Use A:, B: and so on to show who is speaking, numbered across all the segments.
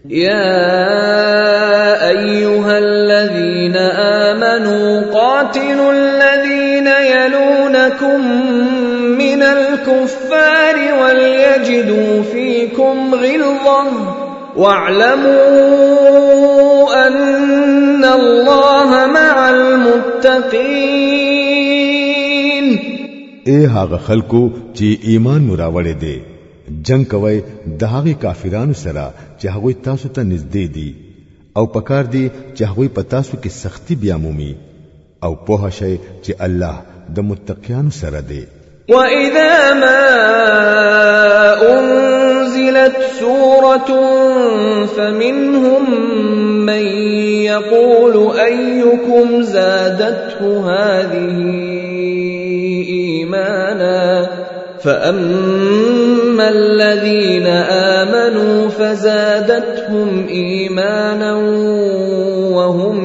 A: يا أيها الذين آمنوا قاتلوا الذين يلونكم من الكفار وليجدوا فيكم غلظة واعلموا أن الله مع المتقين.
B: اے هغه خلکو چې ایمان مراوړې دي جنگ کوي د هغه کافرانو سره چې هغه تاسو ته نږدې دي او پکار دي چې هغه په تاسو کې سختی بیا مومي او په شي چې الله د متقینو سره دی.
A: وَإِذَا مَا أُنزِلَتْ سُورَةٌ فَمِنْهُمْ مَنْ يَقُولُ أَيُّكُمْ زَادَتْهُ هَذِهِ إِيمَانًا فَأَمَّا الَّذِينَ آمَنُوا فَزَادَتْهُمْ إِيمَانًا وَهُمْ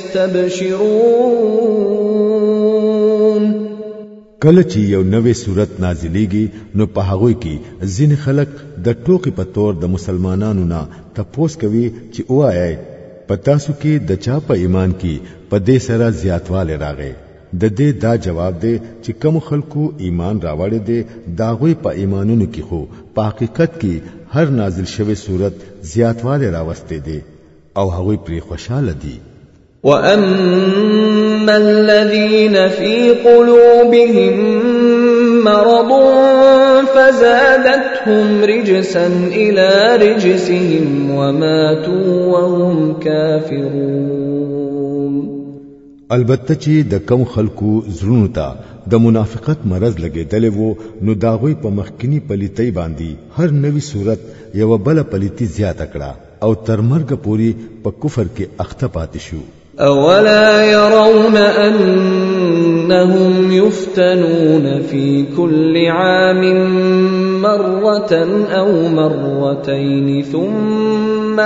A: يَسْتَبْشِرُونَ.
B: کله چې یو نوې صورت نازلېږي نو په هغه کې ځین خلک د ټوکی په تور د مسلمانانو نه تپوس کوي چې وایي په تاسو کې د چا په ایمان کې په دې سره زیاتواله راغی. د دې دا جواب دی چې کوم خلکو ایمان راوړی دی داغوی په ایمانونو کې خو په حقیقت کې هر نازل شوی صورت زیاتواله راوستي دی او هغه پرې خوشاله دي.
A: وَأَمَّا الَّذِينَ فِي قُلُوبِهِم مَّرَضٌ فَزَادَتْهُمْ رِجْسًا إِلَى رِجْسِهِمْ وَمَاتُوا وَهُمْ كَافِرُونَ.
B: البته چې د کم خلکو زړونو ته د منافقت مرض لګېدلې وو نو داغوی په مخکینی پلیتۍ باندې هر نوې صورت یو بل پلیتی زیاته کړه او تر مرګ پوري په کفر کې اخته پاتې شو.
A: أولا يرون أنهم يفتنون في كل عام مرة أو مرتين ثم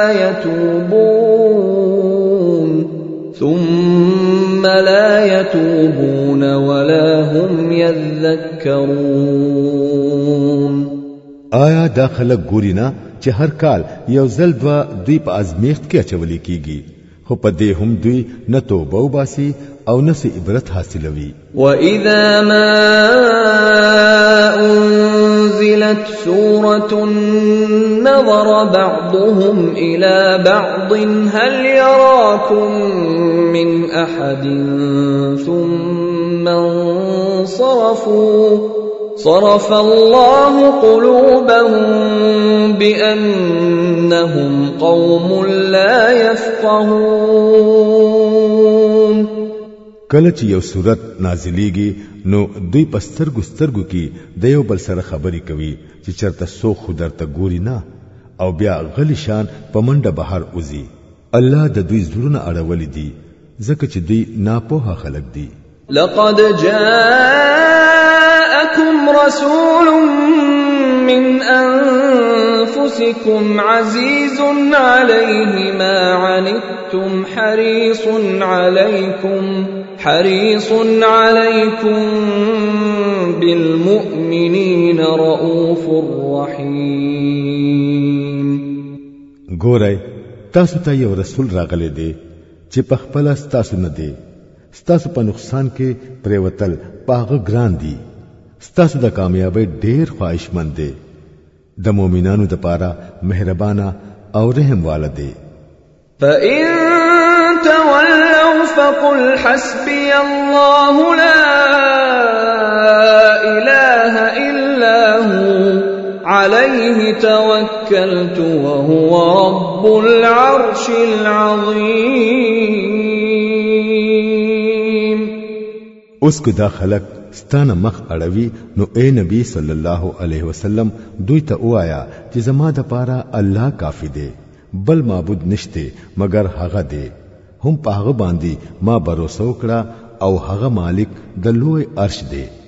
A: لا يتوبون ولا هم يذكرون.
B: آیا دا خلک ګوري نه چې هر کال یو ځل دوی په ازمیښت کې اچولې کیږي خو په دې هم دوی نه توبه وباسي او نه سي عبرت حاصلوي.
A: وَإِذَا مَا أُنزِلَتْ سُورَةٌ نَظَرَ بَعْضُهُمْ إِلَى بَعْضٍ هَلْ يَرَاكُمْ مِنْ أَحَدٍ ثُمَّ انصَرَفُوا صرف الله قلوبهم بأنهم قوم لا يفقهون.
B: کله چې یو صورت نازلېږي نو دوی په سترګو کې د یو بل سره خبرې کوي چې چرته سو خودرته ګوري نه او بیا غلی شان په منډه بهر وځي. الله د دوی زړونه اړولې دي ځکه چې دوی ناپوهه خلک دي.
A: لقد جاءكم رسول من أنفسكم عزيز عليه ما عنتم حريص عليكم بالمؤمنين رؤوف رحيم.
B: ګورئ تاسو ته یو رسول راغلی دی چې په خپل ستاسو نه دی ستاسو په نقصان کې پریوتل پاغه ګران دي ستاسو د کامیابی ډیر خواهشمند دی د مؤمنانو د پاره مهربانه او رحم والده.
A: فَإِن تَوَلَّوْا فَقُلْ حَسْبِيَ اللَّهُ لَا إِلَٰهَ إِلَّا هُوَ عَلَيْهِ تَوَكَّلْتُ وَهُوَ رَبُّ الْعَرْشِ الْعَظِيمِ.
B: اوس کو دا خلق ستانه مخ اړوي نو اے نبی صلی الله علیه وسلم دوی ته وایا چې زما د پاره الله کافی دی بل معبود نشته مگر هغه دی هم په هغه باندې ما باور وکړه او هغه مالک د لوی عرش دی.